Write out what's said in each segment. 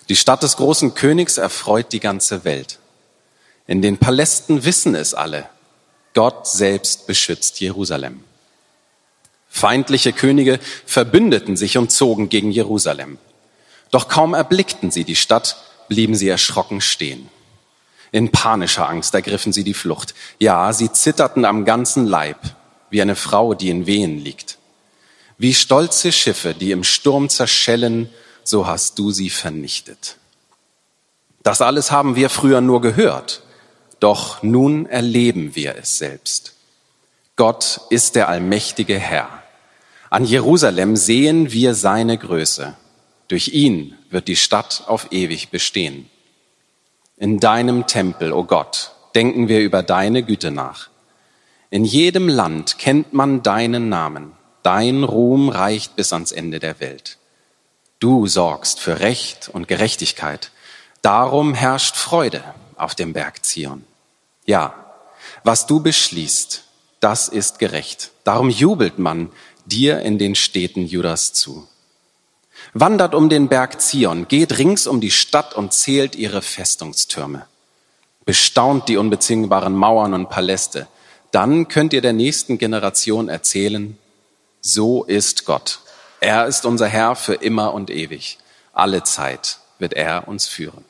Die Stadt des großen Königs erfreut die ganze Welt. In den Palästen wissen es alle. Gott selbst beschützt Jerusalem. Feindliche Könige verbündeten sich und zogen gegen Jerusalem. Doch kaum erblickten sie die Stadt, blieben sie erschrocken stehen. In panischer Angst ergriffen sie die Flucht. Ja, sie zitterten am ganzen Leib, wie eine Frau, die in Wehen liegt. Wie stolze Schiffe, die im Sturm zerschellen, so hast du sie vernichtet. Das alles haben wir früher nur gehört, doch nun erleben wir es selbst. Gott ist der allmächtige Herr. An Jerusalem sehen wir seine Größe. Durch ihn wird die Stadt auf ewig bestehen. In deinem Tempel, o Gott, denken wir über deine Güte nach. In jedem Land kennt man deinen Namen. Dein Ruhm reicht bis ans Ende der Welt. Du sorgst für Recht und Gerechtigkeit. Darum herrscht Freude auf dem Berg Zion. Ja, was du beschließt, das ist gerecht. Darum jubelt man dir in den Städten Judas zu. Wandert um den Berg Zion, geht rings um die Stadt und zählt ihre Festungstürme. Bestaunt die unbezwingbaren Mauern und Paläste. Dann könnt ihr der nächsten Generation erzählen, so ist Gott. Er ist unser Herr für immer und ewig. Alle Zeit wird er uns führen.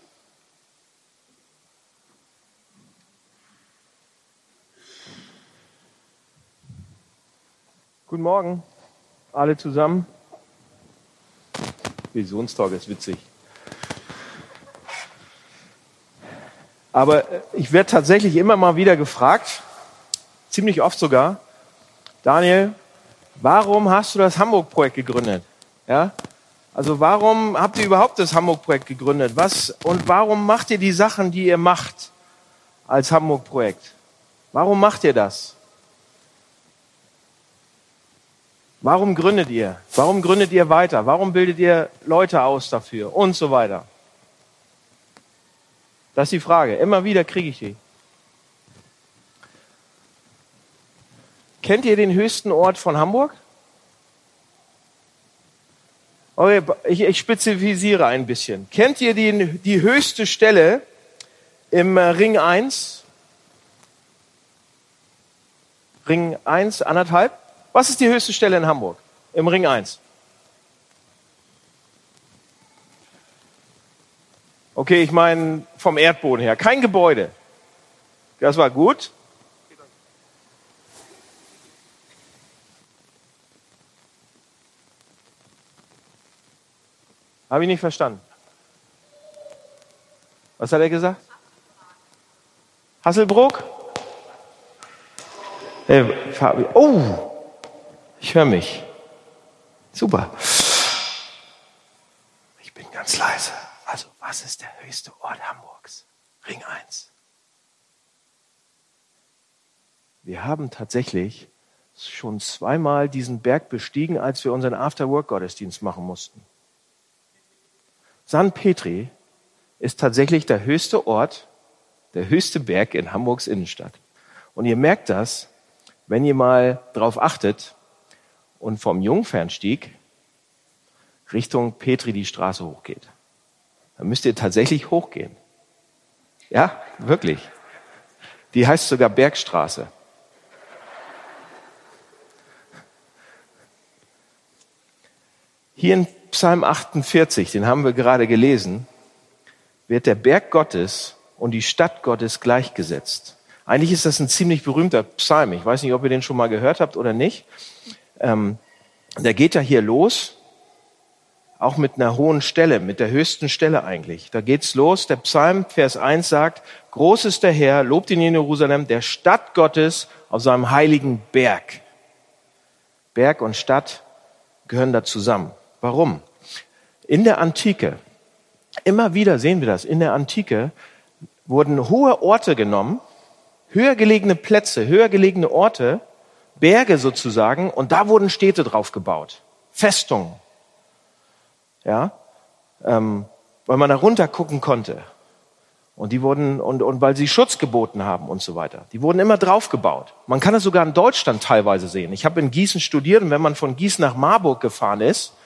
Guten Morgen, alle zusammen. Visionstag ist witzig. Aber ich werde tatsächlich immer mal wieder gefragt, ziemlich oft sogar, Daniel, warum hast du das Hamburg-Projekt gegründet? Ja? Also warum habt ihr überhaupt das Hamburg-Projekt gegründet? Und warum macht ihr die Sachen, die ihr macht als Hamburg-Projekt? Warum macht ihr das? Warum gründet ihr? Warum gründet ihr weiter? Warum bildet ihr Leute aus dafür? Und so weiter. Das ist die Frage. Immer wieder kriege ich die. Kennt ihr den höchsten Ort von Hamburg? Okay, ich spezifiziere ein bisschen. Kennt ihr die höchste Stelle im Ring 1? Ring 1, 1,5? Was ist die höchste Stelle in Hamburg im Ring 1? Okay, ich meine vom Erdboden her. Kein Gebäude. Das war gut. Habe ich nicht verstanden. Was hat er gesagt? Hasselbrook? Fabi. Oh! Ich höre mich. Super. Ich bin ganz leise. Also, was ist der höchste Ort Hamburgs? Ring 1. Wir haben tatsächlich schon zweimal diesen Berg bestiegen, als wir unseren After-Work-Gottesdienst machen mussten. San Petri ist tatsächlich der höchste Ort, der höchste Berg in Hamburgs Innenstadt. Und ihr merkt das, wenn ihr mal drauf achtet, und vom Jungfernstieg Richtung Petri die Straße hochgeht. Dann müsst ihr tatsächlich hochgehen. Ja, wirklich. Die heißt sogar Bergstraße. Hier in Psalm 48, den haben wir gerade gelesen, wird der Berg Gottes und die Stadt Gottes gleichgesetzt. Eigentlich ist das ein ziemlich berühmter Psalm. Ich weiß nicht, ob ihr den schon mal gehört habt oder nicht. Der geht ja hier los, auch mit einer hohen Stelle, mit der höchsten Stelle eigentlich. Da geht's los. Der Psalm, Vers 1 sagt, groß ist der Herr, lobt ihn in Jerusalem, der Stadt Gottes auf seinem heiligen Berg. Berg und Stadt gehören da zusammen. Warum? In der Antike, immer wieder sehen wir das, in der Antike wurden hohe Orte genommen, höher gelegene Plätze, höher gelegene Orte, Berge sozusagen, und da wurden Städte drauf gebaut. Festungen. Ja, weil man da runter gucken konnte. Und die wurden, und weil sie Schutz geboten haben und so weiter. Die wurden immer drauf gebaut. Man kann es sogar in Deutschland teilweise sehen. Ich habe in Gießen studiert, und wenn man von Gießen nach Marburg gefahren ist,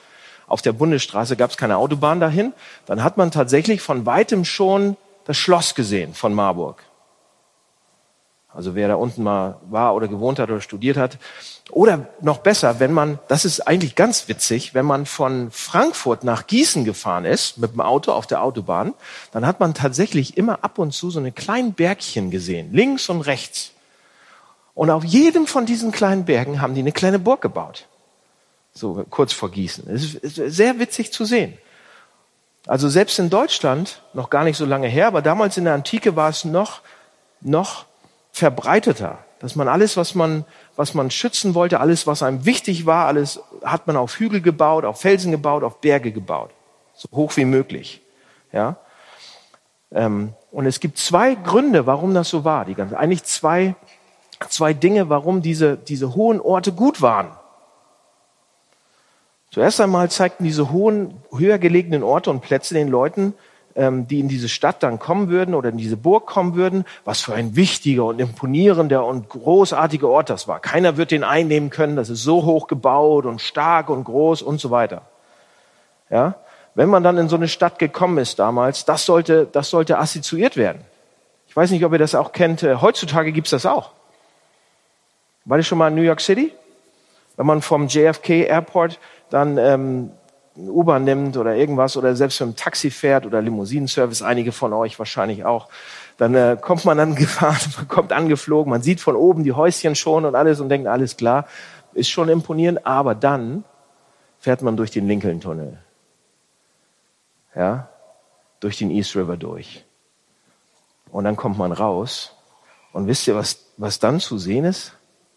auf der Bundesstraße gab es keine Autobahn dahin, dann hat man tatsächlich von weitem schon das Schloss gesehen von Marburg. Also wer da unten mal war oder gewohnt hat oder studiert hat. Oder noch besser, das ist eigentlich ganz witzig, wenn man von Frankfurt nach Gießen gefahren ist mit dem Auto auf der Autobahn, dann hat man tatsächlich immer ab und zu so eine kleinen Bergchen gesehen, links und rechts. Und auf jedem von diesen kleinen Bergen haben die eine kleine Burg gebaut. So kurz vor Gießen. Es ist sehr witzig zu sehen. Also selbst in Deutschland, noch gar nicht so lange her, aber damals in der Antike war es noch verbreiteter, dass man alles, was man schützen wollte, alles, was einem wichtig war, alles hat man auf Hügel gebaut, auf Felsen gebaut, auf Berge gebaut. So hoch wie möglich. Ja? Und es gibt zwei Gründe, warum das so war. Eigentlich zwei Dinge, warum diese hohen Orte gut waren. Zuerst einmal zeigten diese hohen, höher gelegenen Orte und Plätze den Leuten, die in diese Stadt dann kommen würden oder in diese Burg kommen würden, was für ein wichtiger und imponierender und großartiger Ort das war. Keiner wird den einnehmen können, das ist so hoch gebaut und stark und groß und so weiter. Ja? Wenn man dann in so eine Stadt gekommen ist damals, das sollte assoziiert werden. Ich weiß nicht, ob ihr das auch kennt, heutzutage gibt's das auch. War das schon mal in New York City? Wenn man vom JFK Airport dann U-Bahn nimmt oder irgendwas oder selbst mit dem Taxi fährt oder Limousinenservice, einige von euch wahrscheinlich auch, dann kommt man dann gefahren, man kommt angeflogen, man sieht von oben die Häuschen schon und alles und denkt, alles klar, ist schon imponierend, aber dann fährt man durch den Lincoln-Tunnel, ja, durch den East River durch. Und dann kommt man raus und wisst ihr, was dann zu sehen ist?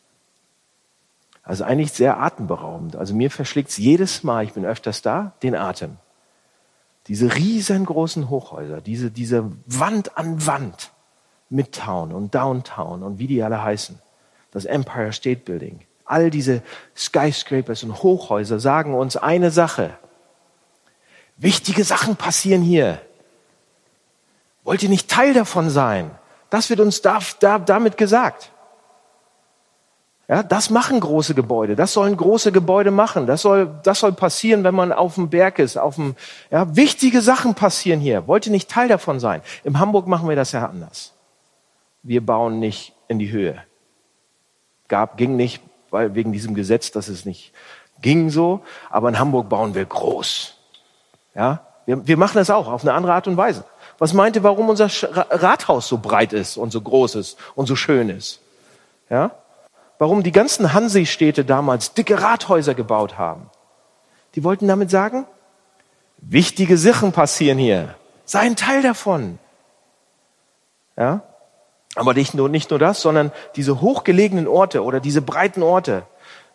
Also eigentlich sehr atemberaubend. Also mir verschlägt's jedes Mal, ich bin öfters da, den Atem. Diese riesengroßen Hochhäuser, diese Wand an Wand, Midtown und Downtown und wie die alle heißen, das Empire State Building, all diese Skyscrapers und Hochhäuser sagen uns eine Sache. Wichtige Sachen passieren hier. Wollt ihr nicht Teil davon sein? Das wird uns damit gesagt. Ja, das machen große Gebäude. Das sollen große Gebäude machen. Das soll passieren, wenn man auf dem Berg ist. Wichtige Sachen passieren hier. Wollt ihr nicht Teil davon sein? In Hamburg machen wir das ja anders. Wir bauen nicht in die Höhe. Ging nicht, weil wegen diesem Gesetz, dass es nicht ging so. Aber in Hamburg bauen wir groß. Ja, wir machen das auch auf eine andere Art und Weise. Was meint ihr, warum unser Rathaus so breit ist und so groß ist und so schön ist? Ja? Warum die ganzen Hansestädte damals dicke Rathäuser gebaut haben. Die wollten damit sagen, wichtige Sachen passieren hier. Sei ein Teil davon. Ja? Aber nicht nur das, sondern diese hochgelegenen Orte oder diese breiten Orte,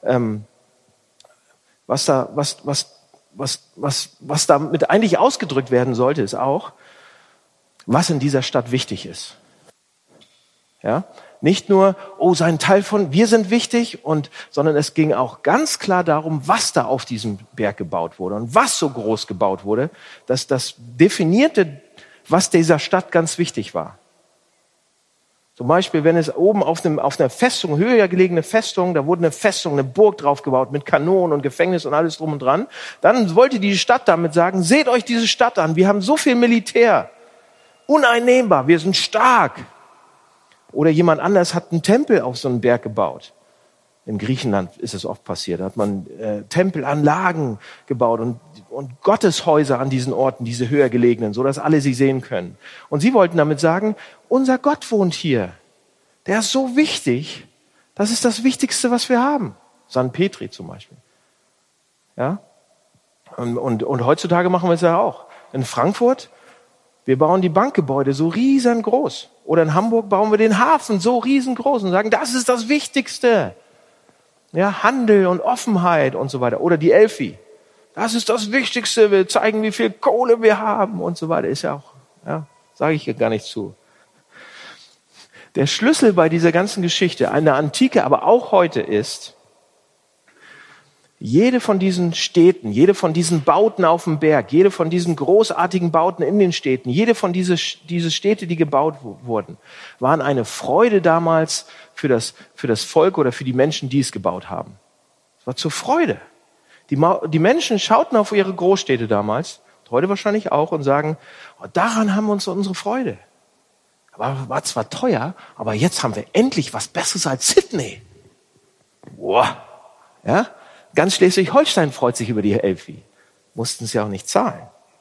was damit eigentlich ausgedrückt werden sollte, ist auch, was in dieser Stadt wichtig ist. Ja? Nicht nur, sei ein Teil von, wir sind wichtig, sondern es ging auch ganz klar darum, was da auf diesem Berg gebaut wurde und was so groß gebaut wurde, dass das definierte, was dieser Stadt ganz wichtig war. Zum Beispiel, wenn es oben auf einer Festung, höher gelegene Festung, da wurde eine Burg drauf gebaut mit Kanonen und Gefängnis und alles drum und dran, dann wollte die Stadt damit sagen, seht euch diese Stadt an, wir haben so viel Militär, uneinnehmbar, wir sind stark. Oder jemand anders hat einen Tempel auf so einen Berg gebaut. In Griechenland ist es oft passiert. Da hat man Tempelanlagen gebaut und Gotteshäuser an diesen Orten, diese höher gelegenen, so dass alle sie sehen können. Und sie wollten damit sagen, unser Gott wohnt hier. Der ist so wichtig. Das ist das Wichtigste, was wir haben. San Petri zum Beispiel. Ja? Und heutzutage machen wir es ja auch. In Frankfurt, wir bauen die Bankgebäude so riesengroß. Oder in Hamburg bauen wir den Hafen so riesengroß und sagen, das ist das Wichtigste. Ja, Handel und Offenheit und so weiter. Oder die Elfi. Das ist das Wichtigste. Wir zeigen, wie viel Kohle wir haben und so weiter. Ist ja auch, sage ich hier gar nicht zu. Der Schlüssel bei dieser ganzen Geschichte, an der Antike, aber auch heute ist, jede von diesen Städten, jede von diesen Bauten auf dem Berg, jede von diesen großartigen Bauten in den Städten, jede von diese Städte, die gebaut wurden, waren eine Freude damals für das Volk oder für die Menschen, die es gebaut haben. Es war zur Freude. Die Menschen schauten auf ihre Großstädte damals, und heute wahrscheinlich auch, und sagen, oh, daran haben wir uns unsere Freude. War zwar teuer, aber jetzt haben wir endlich was Besseres als Sydney. Boah. Ja? Ganz Schleswig-Holstein freut sich über die Elfi. Mussten es ja auch nicht zahlen.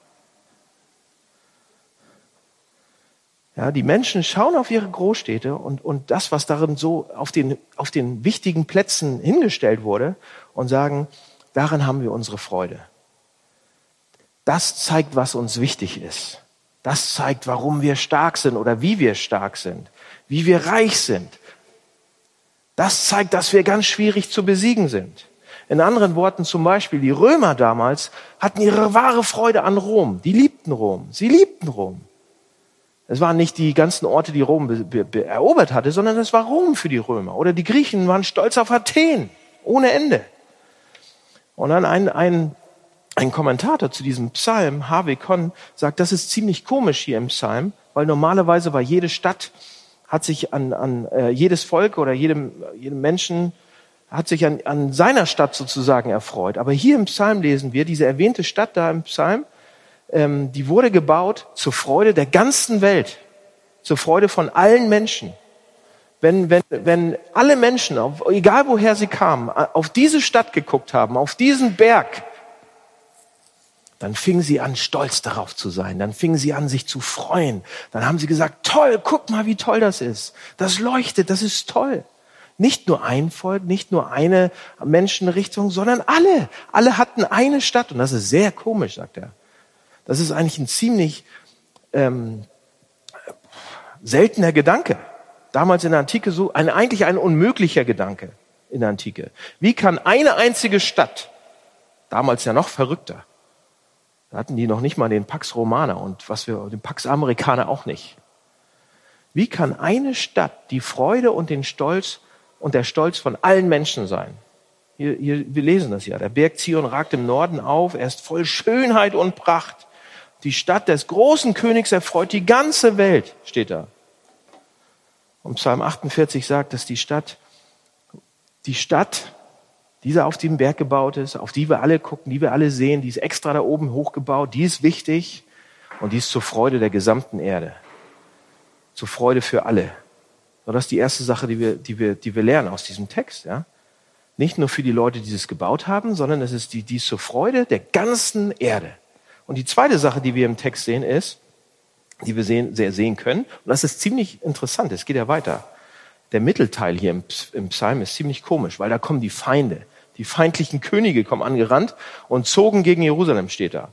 Ja, die Menschen schauen auf ihre Großstädte und das, was darin so auf den wichtigen Plätzen hingestellt wurde und sagen, darin haben wir unsere Freude. Das zeigt, was uns wichtig ist. Das zeigt, warum wir stark sind oder wie wir stark sind, wie wir reich sind. Das zeigt, dass wir ganz schwierig zu besiegen sind. In anderen Worten zum Beispiel, die Römer damals hatten ihre wahre Freude an Rom. Die liebten Rom. Sie liebten Rom. Es waren nicht die ganzen Orte, die Rom erobert hatte, sondern es war Rom für die Römer. Oder die Griechen waren stolz auf Athen. Ohne Ende. Und dann ein Kommentator zu diesem Psalm, Harvey Conn, sagt, das ist ziemlich komisch hier im Psalm, weil normalerweise war jede Stadt, hat sich an jedes Volk oder jedem Menschen hat sich an seiner Stadt sozusagen erfreut. Aber hier im Psalm lesen wir, diese erwähnte Stadt da im Psalm, die wurde gebaut zur Freude der ganzen Welt, zur Freude von allen Menschen. Wenn alle Menschen, egal woher sie kamen, auf diese Stadt geguckt haben, auf diesen Berg, dann fingen sie an, stolz darauf zu sein. Dann fingen sie an, sich zu freuen. Dann haben sie gesagt, toll, guck mal, wie toll das ist. Das leuchtet, das ist toll. Nicht nur ein Volk, nicht nur eine Menschenrichtung, sondern alle. Alle hatten eine Stadt. Und das ist sehr komisch, sagt er. Das ist eigentlich ein ziemlich seltener Gedanke. Damals in der Antike eigentlich ein unmöglicher Gedanke in der Antike. Wie kann eine einzige Stadt, damals ja noch verrückter, da hatten die noch nicht mal den Pax Romana und den Pax Americana auch nicht. Wie kann eine Stadt die Freude und den Stolz und der Stolz von allen Menschen sein? Hier, wir lesen das ja. Der Berg Zion ragt im Norden auf, er ist voll Schönheit und Pracht. Die Stadt des großen Königs erfreut die ganze Welt, steht da. Und Psalm 48 sagt, dass die Stadt, die da auf dem Berg gebaut ist, auf die wir alle gucken, die wir alle sehen, die ist extra da oben hochgebaut, die ist wichtig und die ist zur Freude der gesamten Erde. Zur Freude für alle. Und das ist die erste Sache, die wir lernen aus diesem Text. Ja? Nicht nur für die Leute, die es gebaut haben, sondern es ist die ist zur Freude der ganzen Erde. Und die zweite Sache, die wir im Text sehen, ist, die wir sehen können, und das ist ziemlich interessant, es geht ja weiter. Der Mittelteil hier im Psalm ist ziemlich komisch, weil da kommen die Feinde. Die feindlichen Könige kommen angerannt und zogen gegen Jerusalem, steht da.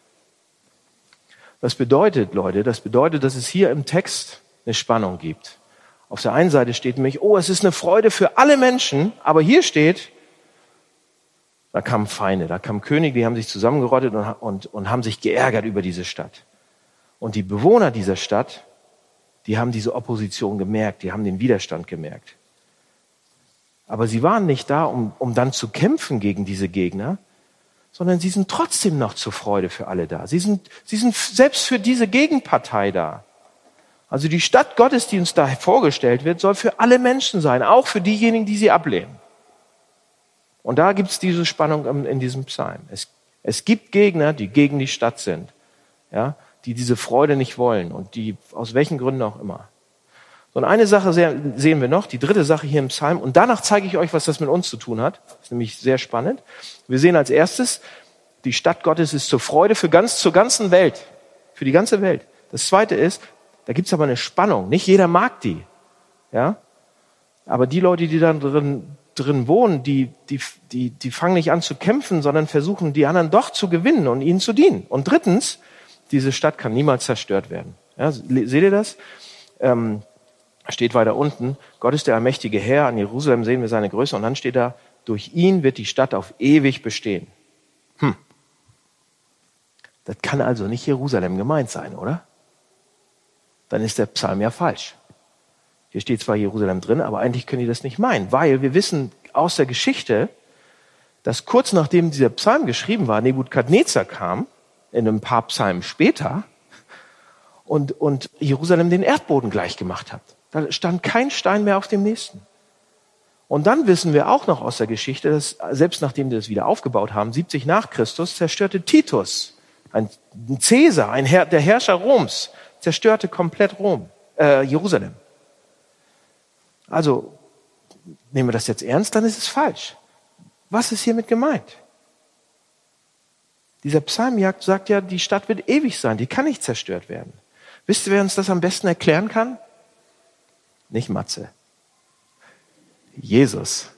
Das bedeutet, Leute, dass es hier im Text eine Spannung gibt. Auf der einen Seite steht nämlich, oh, es ist eine Freude für alle Menschen, aber hier steht, da kamen Feinde, da kamen Könige, die haben sich zusammengerottet und haben sich geärgert über diese Stadt. Und die Bewohner dieser Stadt, die haben diese Opposition gemerkt, die haben den Widerstand gemerkt. Aber sie waren nicht da, um dann zu kämpfen gegen diese Gegner, sondern sie sind trotzdem noch zur Freude für alle da. Sie sind selbst für diese Gegenpartei da. Also die Stadt Gottes, die uns da vorgestellt wird, soll für alle Menschen sein, auch für diejenigen, die sie ablehnen. Und da gibt es diese Spannung in diesem Psalm. Es gibt Gegner, die gegen die Stadt sind, ja, die diese Freude nicht wollen und die aus welchen Gründen auch immer. So, und eine Sache sehen wir noch, die dritte Sache hier im Psalm, und danach zeige ich euch, was das mit uns zu tun hat. Das ist nämlich sehr spannend. Wir sehen als erstes, die Stadt Gottes ist zur Freude zur ganzen Welt, für die ganze Welt. Das zweite ist, da gibt es aber eine Spannung. Nicht jeder mag die, ja, aber die Leute, die dann drin wohnen, die fangen nicht an zu kämpfen, sondern versuchen, die anderen doch zu gewinnen und ihnen zu dienen. Und drittens, diese Stadt kann niemals zerstört werden. Ja, seht ihr das? Steht weiter unten, Gott ist der allmächtige Herr, an Jerusalem sehen wir seine Größe, und dann steht da, durch ihn wird die Stadt auf ewig bestehen. Das kann also nicht Jerusalem gemeint sein, oder? Dann ist der Psalm ja falsch. Hier steht zwar Jerusalem drin, aber eigentlich können die das nicht meinen, weil wir wissen aus der Geschichte, dass kurz nachdem dieser Psalm geschrieben war, Nebukadnezar kam, in ein paar Psalmen später, und Jerusalem den Erdboden gleich gemacht hat. Da stand kein Stein mehr auf dem nächsten. Und dann wissen wir auch noch aus der Geschichte, dass selbst nachdem wir das wieder aufgebaut haben, 70 nach Christus, zerstörte Titus, ein Cäsar, der Herrscher Roms, zerstörte komplett Jerusalem. Also, nehmen wir das jetzt ernst, dann ist es falsch. Was ist hiermit gemeint? Dieser Psalm sagt ja, die Stadt wird ewig sein, die kann nicht zerstört werden. Wisst ihr, wer uns das am besten erklären kann? Nicht Matze. Jesus.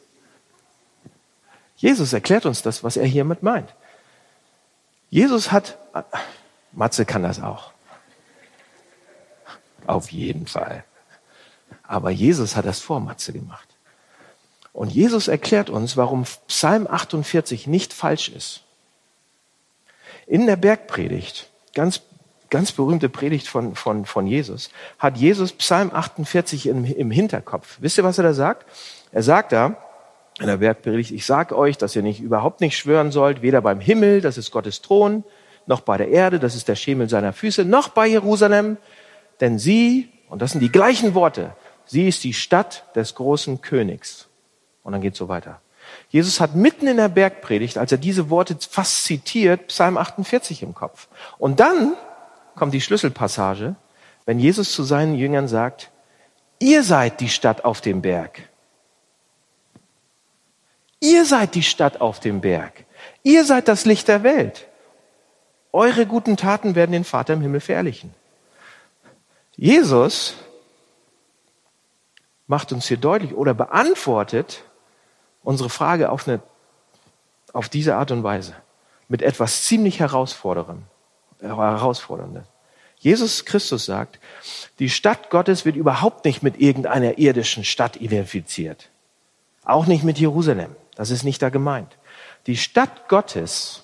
Jesus erklärt uns das, was er hiermit meint. Matze kann das auch. Auf jeden Fall. Aber Jesus hat das vor Matze gemacht. Und Jesus erklärt uns, warum Psalm 48 nicht falsch ist. In der Bergpredigt, ganz berühmte Predigt von Jesus, hat Jesus Psalm 48 im Hinterkopf. Wisst ihr, was er da sagt? Er sagt da in der Bergpredigt, ich sage euch, dass ihr überhaupt nicht schwören sollt, weder beim Himmel, das ist Gottes Thron, noch bei der Erde, das ist der Schemel seiner Füße, noch bei Jerusalem, denn sie, und das sind die gleichen Worte, sie ist die Stadt des großen Königs. Und dann geht's so weiter. Jesus hat mitten in der Bergpredigt, als er diese Worte fast zitiert, Psalm 48 im Kopf. Und dann kommt die Schlüsselpassage, wenn Jesus zu seinen Jüngern sagt, ihr seid die Stadt auf dem Berg. Ihr seid die Stadt auf dem Berg. Ihr seid das Licht der Welt. Eure guten Taten werden den Vater im Himmel verherrlichen. Jesus macht uns hier deutlich oder beantwortet unsere Frage auf diese Art und Weise. Mit etwas ziemlich Herausforderndes. Jesus Christus sagt, die Stadt Gottes wird überhaupt nicht mit irgendeiner irdischen Stadt identifiziert. Auch nicht mit Jerusalem. Das ist nicht da gemeint. Die Stadt Gottes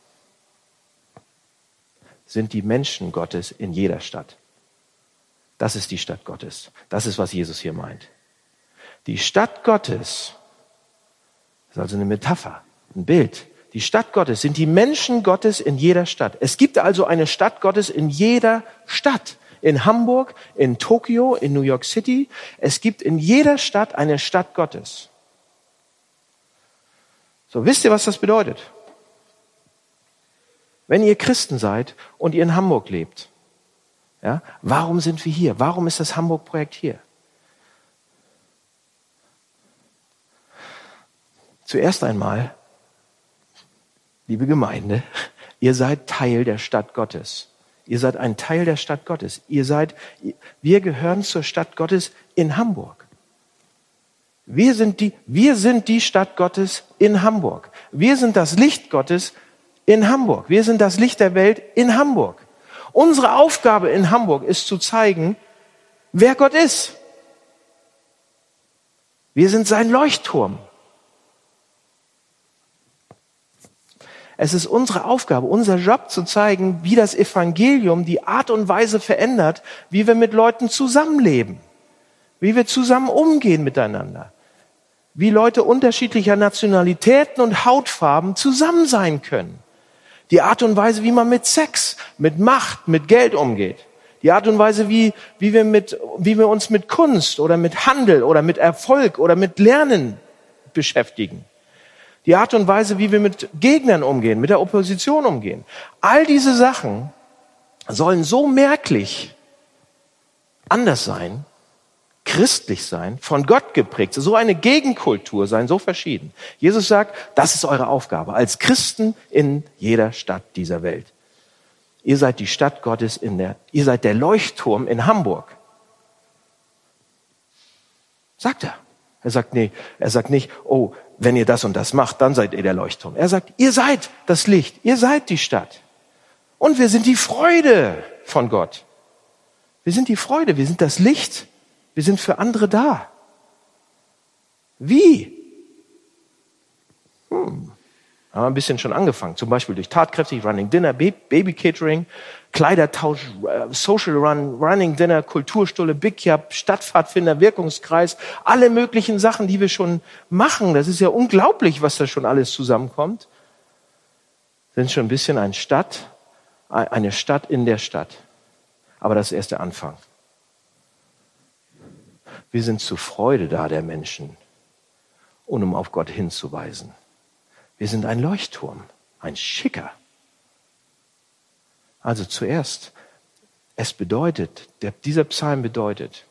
sind die Menschen Gottes in jeder Stadt. Das ist die Stadt Gottes. Das ist, was Jesus hier meint. Die Stadt Gottes ist also eine Metapher, ein Bild. Die Stadt Gottes sind die Menschen Gottes in jeder Stadt. Es gibt also eine Stadt Gottes in jeder Stadt. In Hamburg, in Tokio, in New York City. Es gibt in jeder Stadt eine Stadt Gottes. So, wisst ihr, was das bedeutet? Wenn ihr Christen seid und ihr in Hamburg lebt, ja, warum sind wir hier? Warum ist das Hamburg-Projekt hier? Zuerst einmal, liebe Gemeinde, ihr seid Teil der Stadt Gottes. Ihr seid ein Teil der Stadt Gottes. Wir gehören zur Stadt Gottes in Hamburg. Wir sind die Stadt Gottes in Hamburg. Wir sind das Licht Gottes in Hamburg. Wir sind das Licht der Welt in Hamburg. Unsere Aufgabe in Hamburg ist zu zeigen, wer Gott ist. Wir sind sein Leuchtturm. Es ist unsere Aufgabe, unser Job zu zeigen, wie das Evangelium die Art und Weise verändert, wie wir mit Leuten zusammenleben, wie wir zusammen umgehen miteinander, wie Leute unterschiedlicher Nationalitäten und Hautfarben zusammen sein können. Die Art und Weise, wie man mit Sex, mit Macht, mit Geld umgeht. Die Art und Weise, wie wir uns mit Kunst oder mit Handel oder mit Erfolg oder mit Lernen beschäftigen. Die Art und Weise, wie wir mit Gegnern umgehen, mit der Opposition umgehen. All diese Sachen sollen so merklich anders sein, christlich sein, von Gott geprägt, so eine Gegenkultur sein, so verschieden. Jesus sagt, das ist eure Aufgabe als Christen in jeder Stadt dieser Welt. Ihr seid die Stadt Gottes ihr seid der Leuchtturm in Hamburg. Sagt er. Er sagt nicht, oh, wenn ihr das und das macht, dann seid ihr der Leuchtturm. Er sagt, ihr seid das Licht, ihr seid die Stadt. Und wir sind die Freude von Gott. Wir sind die Freude, wir sind das Licht, wir sind für andere da. Wie? Haben wir ein bisschen schon angefangen. Zum Beispiel durch tatkräftig Running Dinner, Baby Catering, Kleidertausch, Social Run, Running Dinner, Kulturstulle, Big Yup, Stadtpfadfinder, Wirkungskreis, alle möglichen Sachen, die wir schon machen. Das ist ja unglaublich, was da schon alles zusammenkommt. Sind schon ein bisschen eine Stadt in der Stadt. Aber das ist erst der Anfang. Wir sind zur Freude da der Menschen. und um auf Gott hinzuweisen. Wir sind ein Leuchtturm, ein schicker. Also zuerst, dieser Psalm bedeutet,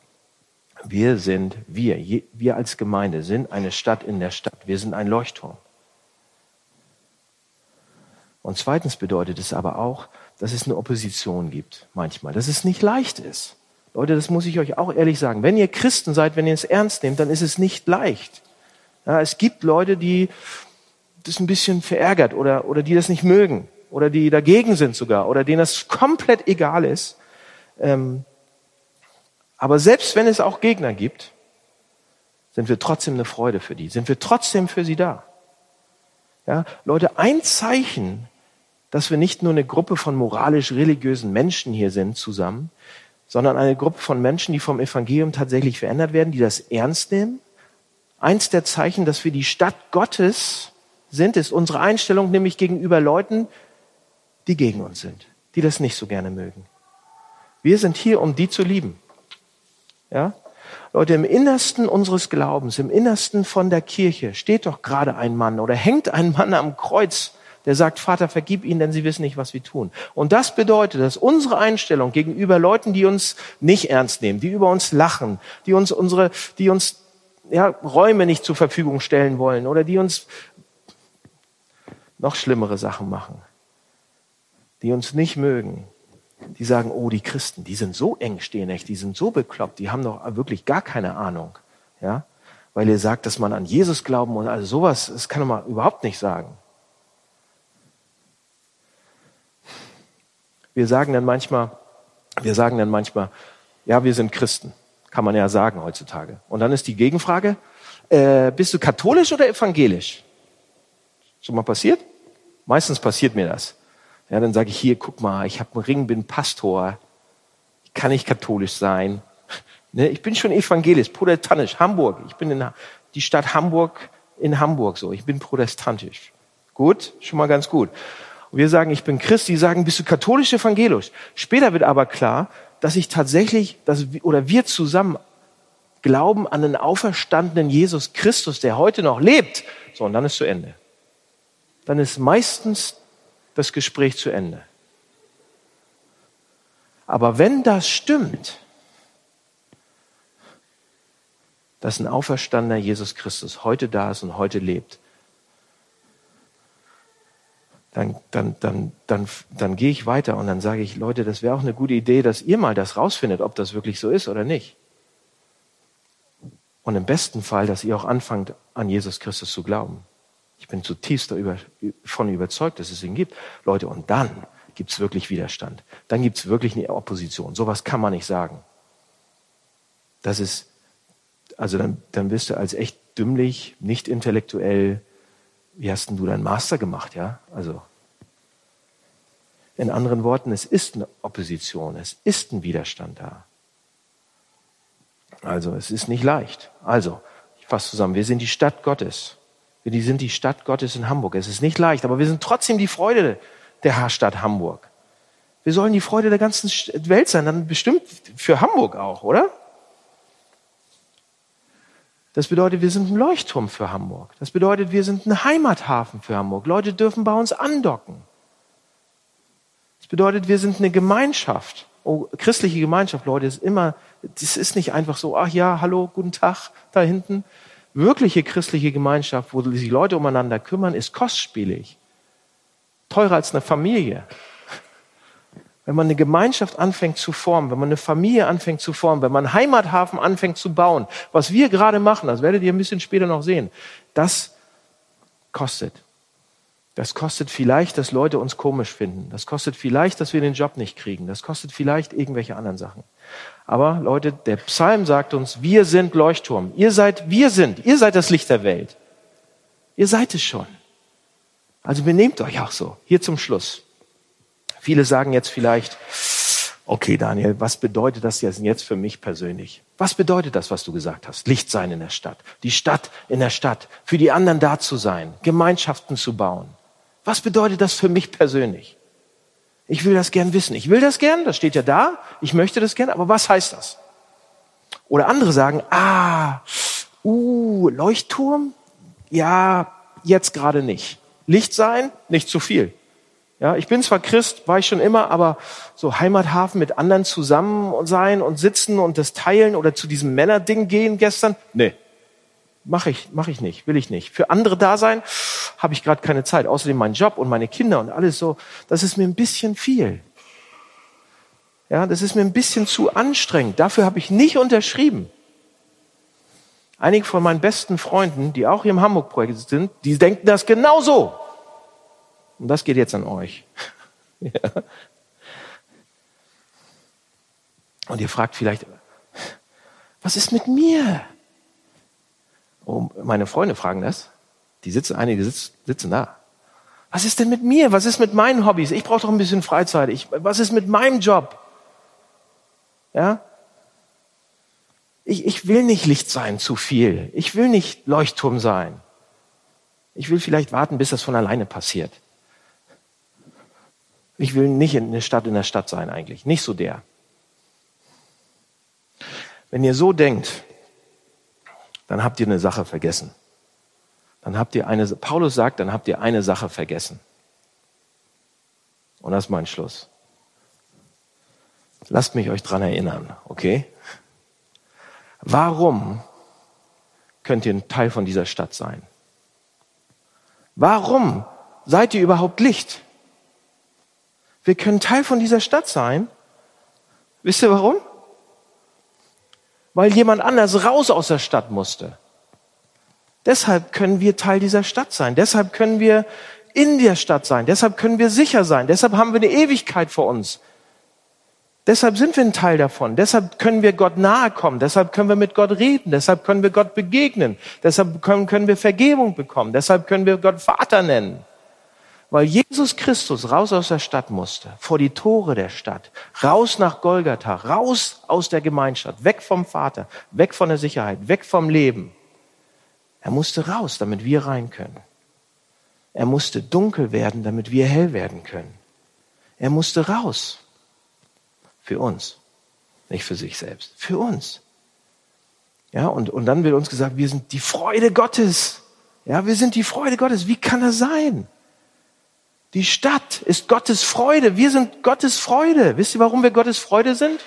wir als Gemeinde sind eine Stadt in der Stadt. Wir sind ein Leuchtturm. Und zweitens bedeutet es aber auch, dass es eine Opposition gibt manchmal, dass es nicht leicht ist. Leute, das muss ich euch auch ehrlich sagen. Wenn ihr Christen seid, wenn ihr es ernst nehmt, dann ist es nicht leicht. Ja, es gibt Leute, die das ein bisschen verärgert oder die das nicht mögen oder die dagegen sind sogar oder denen das komplett egal ist. Aber selbst wenn es auch Gegner gibt, sind wir trotzdem eine Freude für die, sind wir trotzdem für sie da. Ja, Leute, ein Zeichen, dass wir nicht nur eine Gruppe von moralisch-religiösen Menschen hier sind zusammen, sondern eine Gruppe von Menschen, die vom Evangelium tatsächlich verändert werden, die das ernst nehmen. Eins der Zeichen, dass wir die Stadt Gottes sind, ist unsere Einstellung nämlich gegenüber Leuten, die gegen uns sind, die das nicht so gerne mögen. Wir sind hier, um die zu lieben. Ja? Leute, im Innersten unseres Glaubens, im Innersten von der Kirche steht doch gerade ein Mann oder hängt ein Mann am Kreuz, der sagt, Vater, vergib ihnen, denn sie wissen nicht, was wir tun. Und das bedeutet, dass unsere Einstellung gegenüber Leuten, die uns nicht ernst nehmen, die über uns lachen, die uns Räume nicht zur Verfügung stellen wollen oder die uns noch schlimmere Sachen machen, die uns nicht mögen, die sagen, oh, die Christen, die sind so engstirnig, die sind so bekloppt, die haben doch wirklich gar keine Ahnung, ja, weil ihr sagt, dass man an Jesus glauben muss, also sowas, das kann man überhaupt nicht sagen. Wir sagen dann manchmal, ja, wir sind Christen, kann man ja sagen heutzutage. Und dann ist die Gegenfrage, bist du katholisch oder evangelisch? Schon mal passiert? Meistens passiert mir das. Ja, dann sage ich, hier, guck mal, ich habe einen Ring, bin Pastor, ich kann nicht katholisch sein. Ne, ich bin schon evangelisch, protestantisch, Hamburg. Ich bin in die Stadt Hamburg, in Hamburg so. Ich bin protestantisch. Gut, schon mal ganz gut. Und wir sagen, ich bin Christ, die sagen, bist du katholisch, evangelisch? Später wird aber klar, dass ich tatsächlich, wir zusammen glauben an einen auferstandenen Jesus Christus, der heute noch lebt. So, und dann ist zu Ende. Dann ist meistens das Gespräch zu Ende. Aber wenn das stimmt, dass ein auferstandener Jesus Christus heute da ist und heute lebt, dann gehe ich weiter und dann sage ich, Leute, das wäre auch eine gute Idee, dass ihr mal das rausfindet, ob das wirklich so ist oder nicht. Und im besten Fall, dass ihr auch anfangt, an Jesus Christus zu glauben. Ich bin zutiefst davon überzeugt, dass es ihn gibt. Leute, und dann gibt es wirklich Widerstand. Dann gibt es wirklich eine Opposition. Sowas kann man nicht sagen. Das ist, also dann bist du als echt dümmlich, nicht intellektuell. Wie hast denn du deinen Master gemacht, ja? Also, in anderen Worten, es ist eine Opposition, es ist ein Widerstand da. Also, es ist nicht leicht. Also, ich fasse zusammen, wir sind die Stadt Gottes. Wir sind die Stadt Gottes in Hamburg. Es ist nicht leicht, aber wir sind trotzdem die Freude der Stadt Hamburg. Wir sollen die Freude der ganzen Welt sein, dann bestimmt für Hamburg auch, oder? Das bedeutet, wir sind ein Leuchtturm für Hamburg. Das bedeutet, wir sind ein Heimathafen für Hamburg. Leute dürfen bei uns andocken. Das bedeutet, wir sind eine Gemeinschaft. Oh, christliche Gemeinschaft, Leute, das ist nicht einfach so, ach ja, hallo, guten Tag, da hinten. Wirkliche christliche Gemeinschaft, wo sich Leute umeinander kümmern, ist kostspielig. Teurer als eine Familie. Wenn man eine Gemeinschaft anfängt zu formen, wenn man eine Familie anfängt zu formen, wenn man einen Heimathafen anfängt zu bauen, was wir gerade machen, das werdet ihr ein bisschen später noch sehen, das kostet. Das kostet vielleicht, dass Leute uns komisch finden. Das kostet vielleicht, dass wir den Job nicht kriegen. Das kostet vielleicht irgendwelche anderen Sachen. Aber Leute, der Psalm sagt uns, wir sind Leuchtturm. Ihr seid das Licht der Welt. Ihr seid es schon. Also benehmt euch auch so. Hier zum Schluss. Viele sagen jetzt vielleicht, okay Daniel, was bedeutet das jetzt für mich persönlich? Was bedeutet das, was du gesagt hast? Licht sein in der Stadt. Die Stadt in der Stadt. Für die anderen da zu sein. Gemeinschaften zu bauen. Was bedeutet das für mich persönlich? Ich will das gern wissen. Ich will das gern, das steht ja da. Ich möchte das gern, aber was heißt das? Oder andere sagen, Leuchtturm? ja, jetzt gerade nicht. Licht sein, nicht zu viel. Ja, ich bin zwar Christ, war ich schon immer, aber so Heimathafen mit anderen zusammen sein und sitzen und das teilen oder zu diesem Männerding gehen gestern, nee, mach ich nicht, will ich nicht. Für andere da sein, habe ich gerade keine Zeit. Außerdem mein Job und meine Kinder und alles so, das ist mir ein bisschen viel. Ja, das ist mir ein bisschen zu anstrengend. Dafür habe ich nicht unterschrieben. Einige von meinen besten Freunden, die auch hier im Hamburg-Projekt sind, die denken das genauso. Und das geht jetzt an euch. Ja. Und ihr fragt vielleicht, was ist mit mir? Oh, meine Freunde fragen das. Einige sitzen da. Was ist denn mit mir? Was ist mit meinen Hobbys? Ich brauche doch ein bisschen Freizeit. Was ist mit meinem Job? Ja? Ich will nicht Licht sein, zu viel. Ich will nicht Leuchtturm sein. Ich will vielleicht warten, bis das von alleine passiert. Ich will nicht in der Stadt sein eigentlich. Nicht so der. Wenn ihr so denkt, dann habt ihr eine Sache vergessen. Paulus sagt, dann habt ihr eine Sache vergessen. Und das ist mein Schluss. Lasst mich euch dran erinnern, okay? Warum könnt ihr ein Teil von dieser Stadt sein? Warum seid ihr überhaupt Licht? Wir können Teil von dieser Stadt sein. Wisst ihr warum? Weil jemand anders raus aus der Stadt musste. Deshalb können wir Teil dieser Stadt sein. Deshalb können wir in der Stadt sein. Deshalb können wir sicher sein. Deshalb haben wir eine Ewigkeit vor uns. Deshalb sind wir ein Teil davon. Deshalb können wir Gott nahe kommen. Deshalb können wir mit Gott reden. Deshalb können wir Gott begegnen. Deshalb können wir Vergebung bekommen. Deshalb können wir Gott Vater nennen. Weil Jesus Christus raus aus der Stadt musste, vor die Tore der Stadt, raus nach Golgatha, raus aus der Gemeinschaft, weg vom Vater, weg von der Sicherheit, weg vom Leben. Er musste raus, damit wir rein können. Er musste dunkel werden, damit wir hell werden können. Er musste raus. Für uns. Nicht für sich selbst. Für uns. Ja, und dann wird uns gesagt, wir sind die Freude Gottes. Ja, wir sind die Freude Gottes. Wie kann das sein? Die Stadt ist Gottes Freude. Wir sind Gottes Freude. Wisst ihr, warum wir Gottes Freude sind?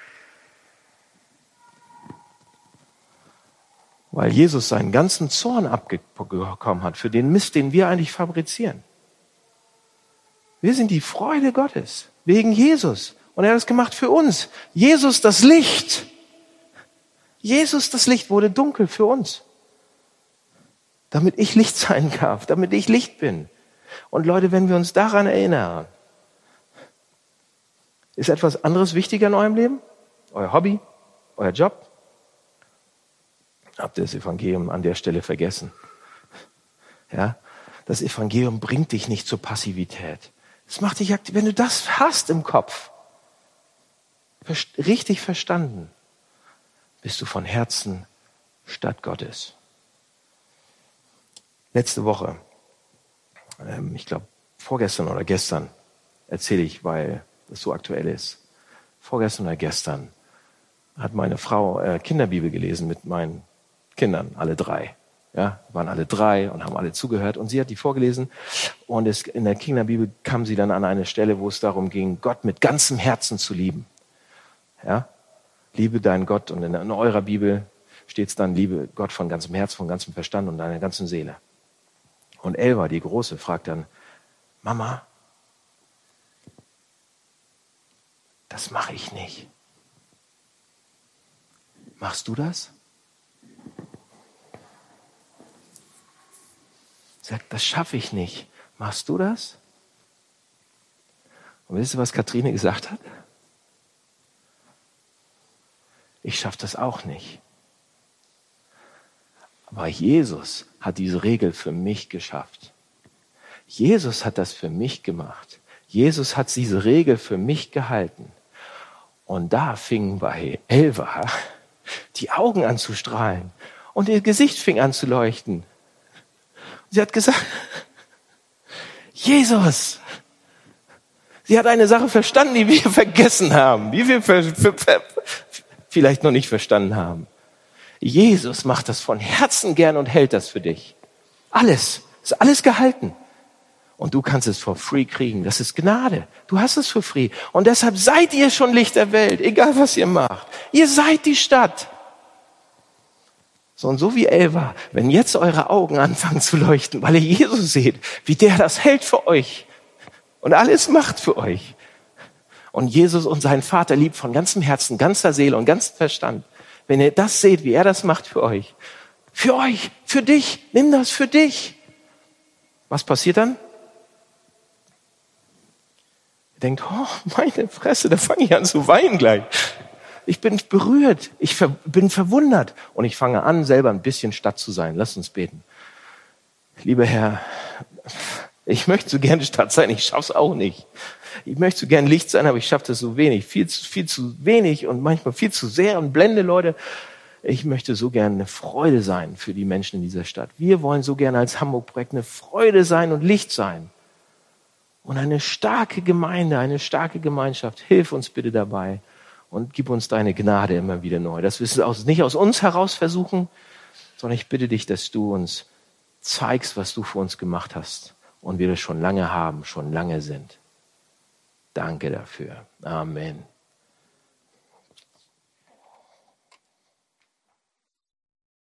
Weil Jesus seinen ganzen Zorn abbekommen hat für den Mist, den wir eigentlich fabrizieren. Wir sind die Freude Gottes. Wegen Jesus. Und er hat es gemacht für uns. Jesus, das Licht. Jesus, das Licht, wurde dunkel für uns. Damit ich Licht sein darf. Damit ich Licht bin. Und Leute, wenn wir uns daran erinnern, ist etwas anderes wichtiger in eurem Leben? Euer Hobby? Euer Job? Habt ihr das Evangelium an der Stelle vergessen? Ja? Das Evangelium bringt dich nicht zur Passivität. Es macht dich aktiv. Wenn du das hast im Kopf, richtig verstanden, bist du von Herzen Stadt Gottes. Letzte Woche, ich glaube vorgestern oder gestern, erzähle ich, weil das so aktuell ist. Vorgestern oder gestern hat meine Frau Kinderbibel gelesen mit meinen Kindern, alle drei. Ja, waren alle drei und haben alle zugehört. Und sie hat die vorgelesen. Und in der Kinderbibel kam sie dann an eine Stelle, wo es darum ging, Gott mit ganzem Herzen zu lieben. Ja, liebe deinen Gott. Und in eurer Bibel steht es dann, liebe Gott von ganzem Herz, von ganzem Verstand und deiner ganzen Seele. Und Elva, die Große, fragt dann, Mama, das mache ich nicht. Machst du das? Sagt, das schaffe ich nicht. Machst du das? Und wisst ihr, was Katrine gesagt hat? Ich schaffe das auch nicht. Aber Jesus hat diese Regel für mich geschafft. Jesus hat das für mich gemacht. Jesus hat diese Regel für mich gehalten. Und da fingen bei Elva die Augen an zu strahlen und ihr Gesicht fing an zu leuchten. Sie hat gesagt, Jesus, sie hat eine Sache verstanden, die wir vergessen haben, die wir vielleicht noch nicht verstanden haben. Jesus macht das von Herzen gern und hält das für dich. Alles. Ist alles gehalten. Und du kannst es for free kriegen. Das ist Gnade. Du hast es for free. Und deshalb seid ihr schon Licht der Welt, egal was ihr macht. Ihr seid die Stadt. So, und so wie Elva, wenn jetzt eure Augen anfangen zu leuchten, weil ihr Jesus seht, wie der das hält für euch und alles macht für euch. Und Jesus und seinen Vater liebt von ganzem Herzen, ganzer Seele und ganzem Verstand. Wenn ihr das seht, wie er das macht für euch, für dich, nimm das für dich. Was passiert dann? Ihr denkt, oh, meine Fresse, da fange ich an zu weinen gleich. Ich bin berührt, ich bin verwundert und ich fange an, selber ein bisschen Stadt zu sein. Lasst uns beten. Lieber Herr, ich möchte so gerne Stadt sein, ich schaff's auch nicht. Ich möchte so gerne Licht sein, aber ich schaffe das so wenig, viel zu wenig und manchmal viel zu sehr und blende Leute. Ich möchte so gerne eine Freude sein für die Menschen in dieser Stadt. Wir wollen so gerne als Hamburg-Projekt eine Freude sein und Licht sein. Und eine starke Gemeinde, eine starke Gemeinschaft. Hilf uns bitte dabei. Und gib uns deine Gnade immer wieder neu. Dass wir es nicht aus uns heraus versuchen, sondern ich bitte dich, dass du uns zeigst, was du für uns gemacht hast. Und wir das schon lange haben, schon lange sind. Danke dafür. Amen.